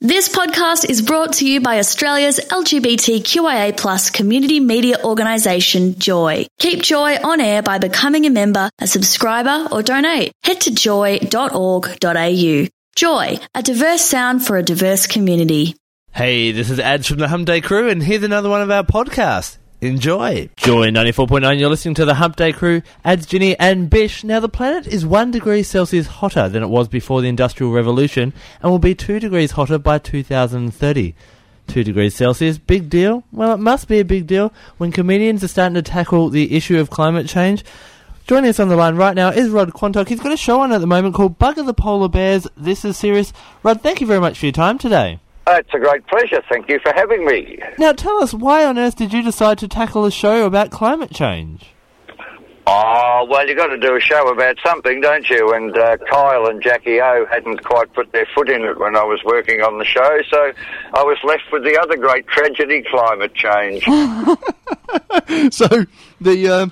This podcast is brought to you by Australia's LGBTQIA+ community media organisation, Joy. Keep Joy on air by becoming a member, a subscriber or donate. Head to joy.org.au. Joy, a diverse sound for a diverse community. Hey, this is Ads from the Hump Day Crew, and here's another one of our podcasts. Enjoy. Joy 94.9, you're listening to the Hump Day Crew, Ads, Ginny and Bish. Now, the planet is 1 degree Celsius hotter than it was before the Industrial Revolution and will be 2 degrees hotter by 2030. 2 degrees Celsius, big deal? Well, it must be a big deal when comedians are starting to tackle the issue of climate change. Joining us on the line right now is Rod Quantock. He's got a show on at the moment called Bugger the Polar Bears. This is serious. Rod, thank you very much for your time today. It's a great pleasure. Thank you for having me. Now, tell us, why on earth did you decide to tackle a show about climate change? Oh, well, you've got to do a show about something, don't you? And Kyle and Jackie O hadn't quite put their foot in it when I was working on the show, so I was left with the other great tragedy, climate change. So, the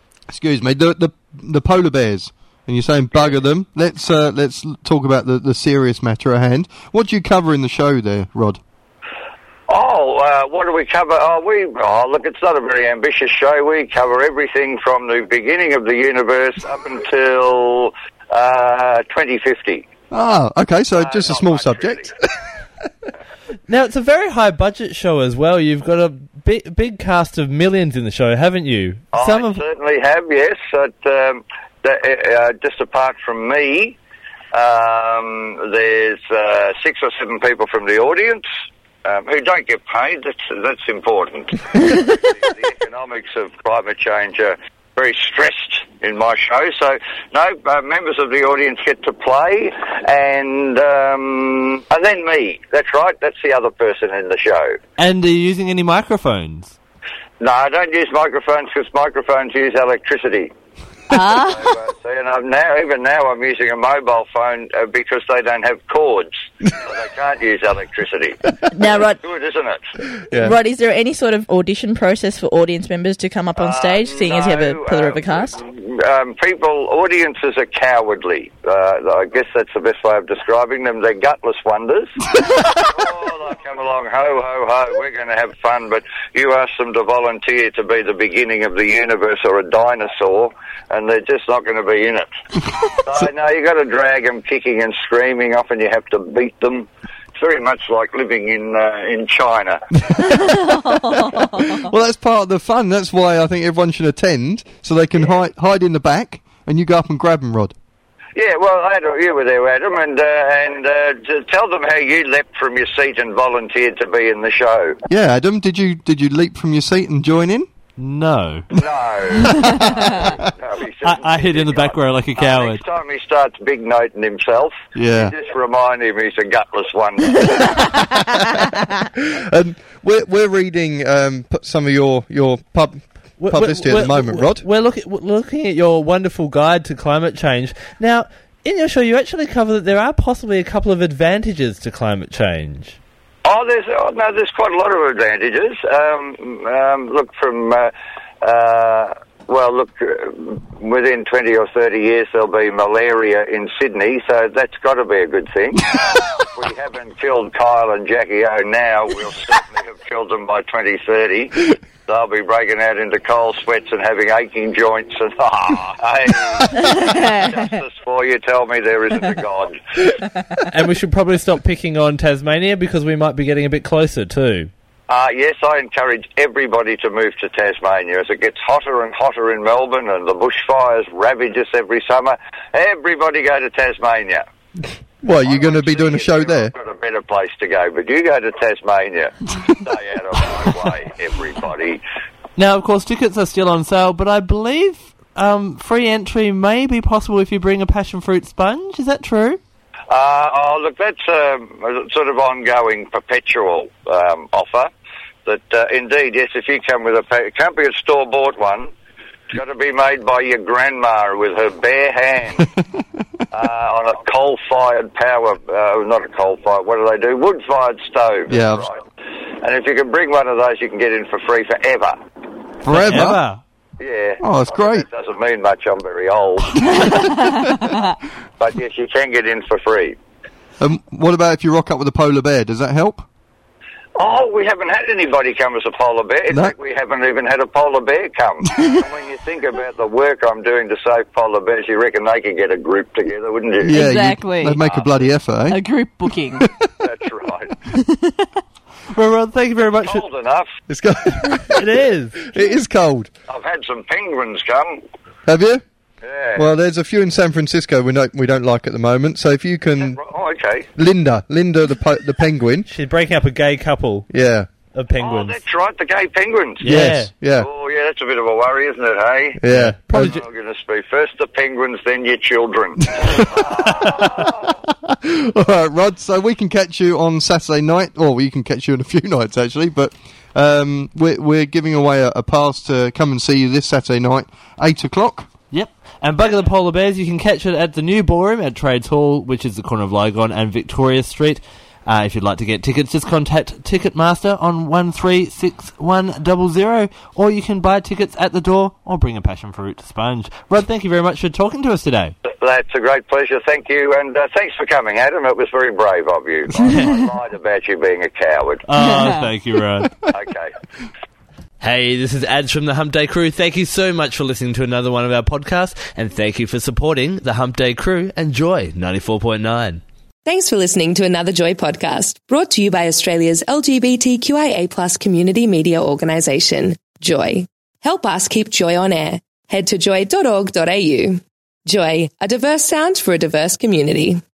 polar bears, and you're saying bugger them. Let's talk about the serious matter at hand. What do you cover in the show there, Rod? What do we cover? Look, it's not a very ambitious show. We cover everything from the beginning of the universe up until 2050. Ah, okay, so just a small subject. Really. Now, it's a very high-budget show as well. You've got a big cast of millions in the show, haven't you? Certainly have, yes. Just apart from me, there's 6 or 7 people from the audience who don't get paid. That's important. The economics of climate change are very stressed in my show. So, members of the audience get to play, and then me. That's right. That's the other person in the show. And are you using any microphones? No, I don't use microphones because microphones use electricity. So, even now I'm using a mobile phone because they don't have cords. So they can't use electricity. Now, Rod, good, isn't it? Yeah. Rod, is there any sort of audition process for audience members to come up on stage, seeing as you have a pillar of a cast? Audiences are cowardly. I guess that's the best way of describing them. They're gutless wonders. They'll come along, ho, ho, ho, we're going to have fun, but you ask them to volunteer to be the beginning of the universe or a dinosaur, and they're just not going to be in it. So, no, you've got to drag them kicking and screaming. Often you have to beat them. It's very much like living in China. Well, that's part of the fun. That's why I think everyone should attend, so they can hide in the back, and you go up and grab them, Rod. Yeah, well, Adam, you were there, Adam, and tell them how you leapt from your seat and volunteered to be in the show. Yeah, Adam, did you leap from your seat and join in? No. No. I hid in the back row like a coward. Next time he starts big noting himself, you just remind him he's a gutless wonder. And we're reading some of your publicity at the moment, Rod. We're looking at your wonderful guide to climate change. Now, in your show, you actually cover that there are possibly a couple of advantages to climate change. There's quite a lot of advantages. Within 20 or 30 years there'll be malaria in Sydney, so that's got to be a good thing. If we haven't killed Kyle and Jackie O now, we'll certainly have killed them by 2030. They'll be breaking out into cold sweats and having aching joints and, justice for you, tell me there isn't a God. And we should probably stop picking on Tasmania because we might be getting a bit closer too. Yes, I encourage everybody to move to Tasmania. As it gets hotter and hotter in Melbourne and the bushfires ravage us every summer, everybody go to Tasmania. Well, you're going to be doing a show there? I've got a better place to go, but you go to Tasmania. Stay out of my way, everybody. Now, of course, tickets are still on sale, but I believe free entry may be possible if you bring a passion fruit sponge. Is that true? Look, that's a sort of ongoing, perpetual offer. That indeed, yes, if you come with it can't be a store-bought one. It's got to be made by your grandma with her bare hands on a coal-fired not a coal-fired, what do they do? Wood-fired stove. Yeah. Right. And if you can bring one of those, you can get in for free forever. Forever? Yeah. Oh, that's great. That doesn't mean much, I'm very old. But yes, you can get in for free. What about if you rock up with a polar bear? Does that help? Oh, we haven't had anybody come as a polar bear. In fact, we haven't even had a polar bear come. And when you think about the work I'm doing to save polar bears, you reckon they could get a group together, wouldn't you? Yeah, exactly. They'd make a bloody effort, eh? A group booking. That's right. Well, Rod, thank you very much. Cold enough. It's cold. It is. It is cold. I've had some penguins come. Have you? Yeah. Well, there's a few in San Francisco we don't like at the moment. So if you can, Oh, okay. Linda the penguin. She's breaking up a gay couple Yeah. of penguins. Oh, that's right, the gay penguins. Yes. Yeah. Oh, yeah, that's a bit of a worry, isn't it, hey? Yeah. Probably Oh, goodness me. First the penguins, then your children. All right, Rod. So we can catch you on Saturday night, or you can catch you in a few nights actually. But we're giving away a pass to come and see you this Saturday night, 8:00. Yep. And Bugger the Polar Bears, you can catch it at the new ballroom at Trades Hall, which is the corner of Lygon and Victoria Street. If you'd like to get tickets, just contact Ticketmaster on 136100, or you can buy tickets at the door or bring a passion fruit sponge. Rod, thank you very much for talking to us today. That's a great pleasure, thank you, and thanks for coming, Adam. It was very brave of you. I lied about you being a coward. Oh, thank you, Rod. Okay. Hey, this is Ads from the Hump Day Crew. Thank you so much for listening to another one of our podcasts, and thank you for supporting the Hump Day Crew and Joy 94.9. Thanks for listening to another Joy podcast, brought to you by Australia's LGBTQIA+ community media organisation, Joy. Help us keep Joy on air. Head to joy.org.au. Joy, a diverse sound for a diverse community.